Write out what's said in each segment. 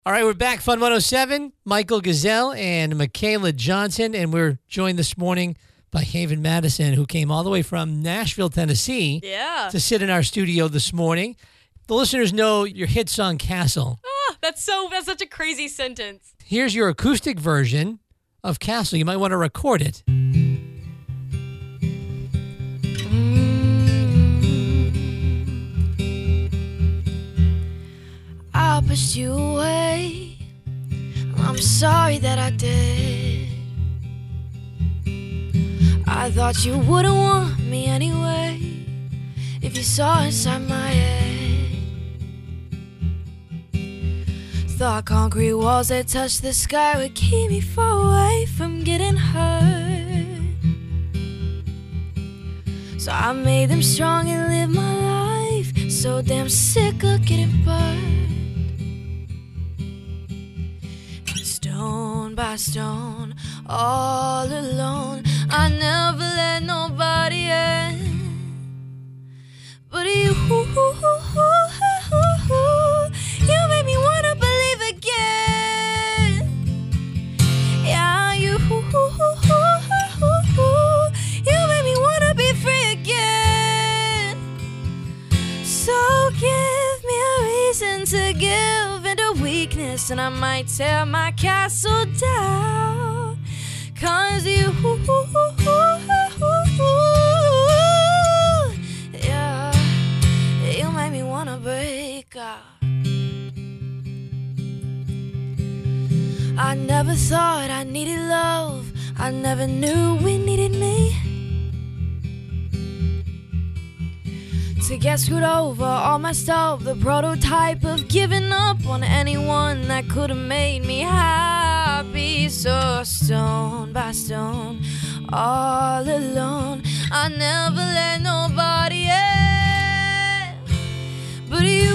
All right, we're back. Fun 107, Michael Gazelle and Michaela Johnson. And we're joined this morning by Haven Madison, who came all the way from Nashville, Tennessee to sit in our studio this morning. The listeners know your hit song, Castle. That's such a crazy sentence. Here's your acoustic version of Castle. You might want to record it. I pushed you away. I'm sorry that I did. I thought you wouldn't want me anyway if you saw inside my head. Thought concrete walls that touched the sky would keep me far away from getting hurt. So I made them strong and lived my life so damn sick of getting burned. Stone by stone, all alone, I never let nobody in. But you made me wanna believe again. Yeah, you made me wanna be free again. So give me a reason to give into weakness, and I might tear my castle down. 'Cause you made me wanna break out. I never thought I needed love. I never knew we needed me. To get screwed over, all messed up, the prototype of giving up on anyone that could have made me happy. So stone by stone, all alone, I never let nobody in. But you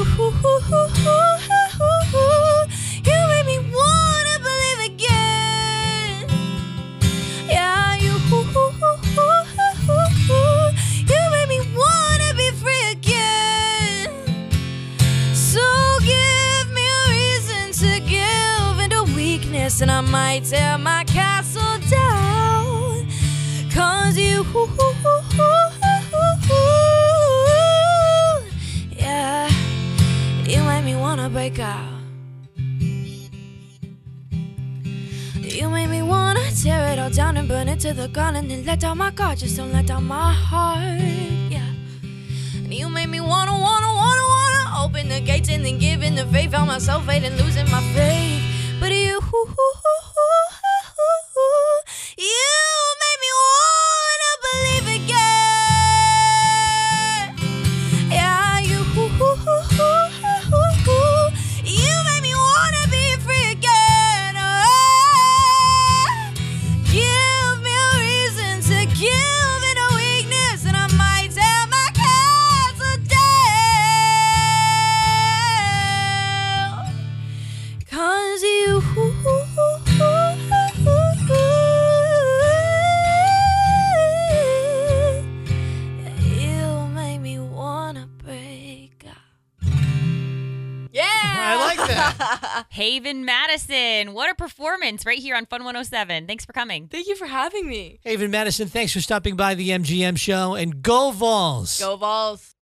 made me wanna believe again. Yeah, you made me wanna be free again. So give me a reason to give into weakness, and I might tear my castle down. 'Cause you made me wanna break out. You made me wanna tear it all down and burn it to the ground, and then let down my guard, just don't let down my heart, yeah. And you made me wanna open the gates and then give in the faith. Found myself fading, losing my faith. But you made me wanna believe again. Yeah, you made me wanna be free again. Give me a reason to give in a weakness, and I might tear my castle down. 'Cause you made me wanna break out. I like that. Haven Madison, what a performance right here on Fun 107. Thanks for coming. Thank you for having me. Haven Madison, thanks for stopping by the MGM show. And go Vols. Go Vols.